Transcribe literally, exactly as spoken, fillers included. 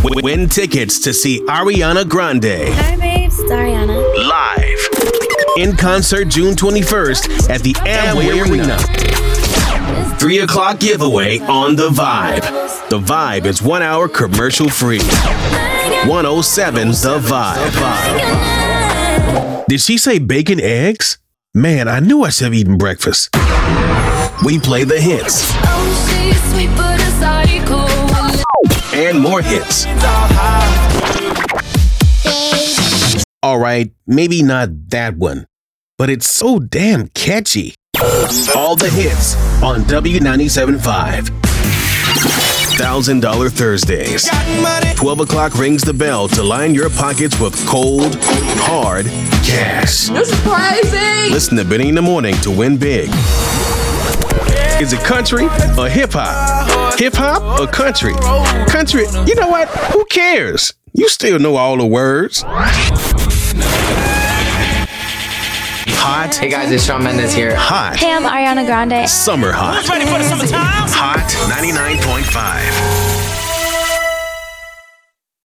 Win tickets to see Ariana Grande. Hi, babes. It's Ariana. Live. In concert June twenty-first at the Amway Arena. Three o'clock giveaway on The Vibe. The Vibe is one hour commercial free. one oh seven The Vibe. Did she say bacon eggs? Man, I knew I should have eaten breakfast. We play the hits. And more hits. All right, maybe not that one, but it's so damn catchy. All the hits on W ninety-seven point five. one thousand dollars Thursdays. twelve o'clock rings the bell to line your pockets with cold, hard cash. You're surprising. Listen to Benny in the Morning to win big. Is it country or hip-hop? Hip-hop or country? Country, you know what? Who cares? You still know all the words. Hot. Hey guys, it's Shawn Mendes here. Hot. Hey, I'm Ariana Grande. Summer hot. Hot ninety-nine point five.